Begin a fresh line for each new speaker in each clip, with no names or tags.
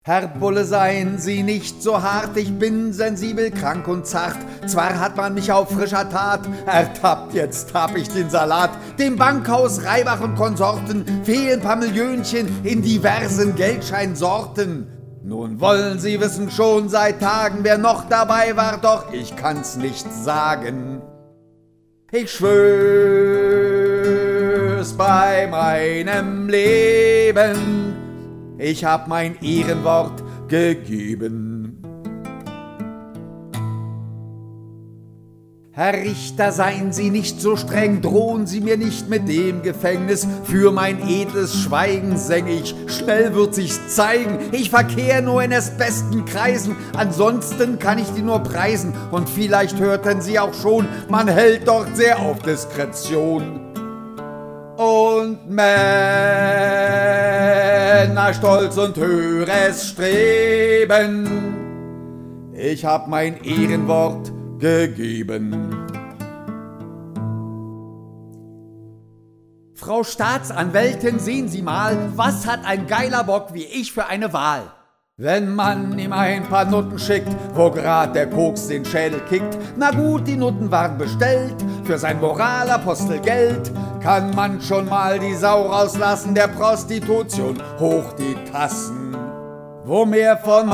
Herr Bulle, seien Sie nicht so hart, ich bin sensibel, krank und zart. Zwar hat man mich auf frischer Tat ertappt, jetzt hab ich den Salat. Dem Bankhaus Reibach und Konsorten fehlen paar Millionchen in diversen Geldscheinsorten. Nun wollen Sie wissen schon seit Tagen, wer noch dabei war, doch ich kann's nicht sagen. Ich schwör's bei meinem Leben, ich hab mein Ehrenwort gegeben. Herr Richter, seien Sie nicht so streng, drohen Sie mir nicht mit dem Gefängnis. Für mein edles Schweigen säng ich, schnell wird sich's zeigen. Ich verkehr nur in des besten Kreisen, ansonsten kann ich die nur preisen. Und vielleicht hörten Sie auch schon, man hält dort sehr auf Diskretion. Und Männerstolz und höheres Streben, ich hab mein Ehrenwort gegeben. Frau Staatsanwältin, sehen Sie mal, was hat ein geiler Bock wie ich für eine Wahl? Wenn man ihm ein paar Nutten schickt, wo grad der Koks den Schädel kickt, na gut, die Nutten waren bestellt, für sein Moralapostelgeld kann man schon mal die Sau rauslassen, der Prostitution hoch die Tassen. Wo mehr von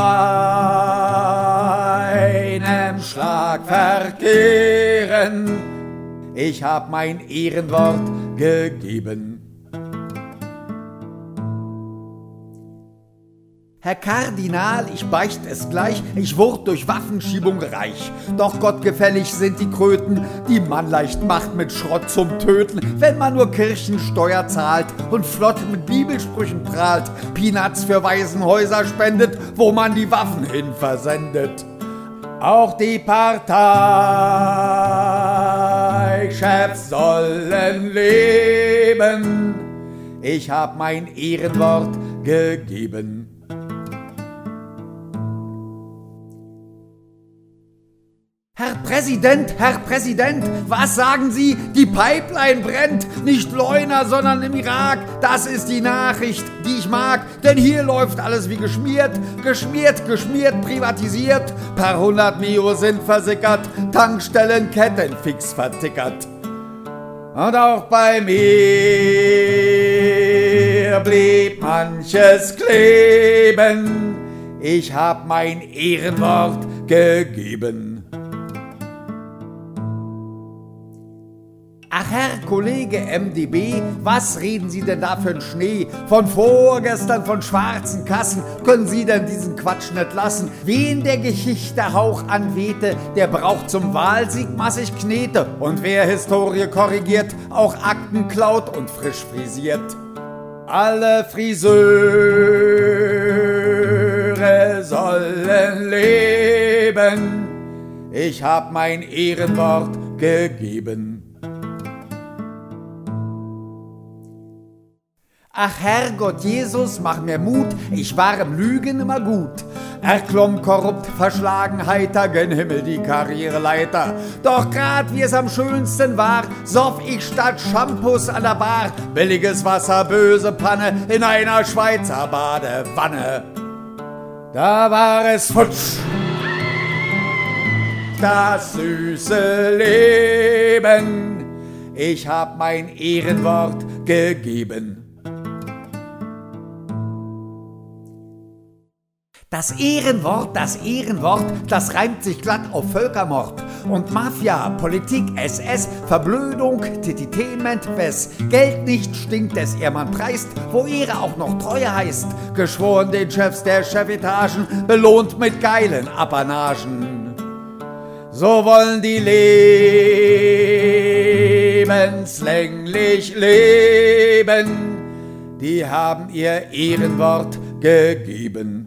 meinem Schlag verkehren, ich hab mein Ehrenwort gegeben. Herr Kardinal, ich beicht es gleich, ich wurd durch Waffenschiebung reich. Doch gottgefällig sind die Kröten, die man leicht macht mit Schrott zum Töten. Wenn man nur Kirchensteuer zahlt und flott mit Bibelsprüchen prahlt, Peanuts für Waisenhäuser spendet, wo man die Waffen hin versendet. Auch die Parteichefs sollen leben, ich hab mein Ehrenwort gegeben. Herr Präsident, was sagen Sie? Die Pipeline brennt, nicht Leuna, sondern im Irak. Das ist die Nachricht, die ich mag, denn hier läuft alles wie geschmiert, privatisiert. Paar 100 Mio sind versickert, Tankstellenketten fix vertickert. Und auch bei mir blieb manches kleben, ich hab mein Ehrenwort gegeben. Ach Herr Kollege MdB, was reden Sie denn da für einen Schnee? Von vorgestern, von schwarzen Kassen, können Sie denn diesen Quatsch nicht lassen? Wen der Geschichte Hauch anwehte, der braucht zum Wahlsieg massig Knete. Und wer Historie korrigiert, auch Akten klaut und frisch frisiert. Alle Friseure sollen leben, ich hab mein Ehrenwort gegeben. Ach Herrgott Jesus, mach mir Mut, ich war im Lügen immer gut. Erklomm korrupt, verschlagen, heiter, gen Himmel die Karriereleiter. Doch grad wie es am schönsten war, soff ich statt Shampoos an der Bar billiges Wasser, böse Panne in einer Schweizer Badewanne. Da war es futsch, das süße Leben, ich hab mein Ehrenwort gegeben. Das Ehrenwort, das reimt sich glatt auf Völkermord. Und Mafia, Politik, SS, Verblödung, Tititainment, wes Geld nicht stinkt, des Ehrmann preist, wo Ehre auch noch Treue heißt. Geschworen den Chefs der Chefetagen, belohnt mit geilen Apanagen. So wollen die lebenslänglich leben, die haben ihr Ehrenwort gegeben.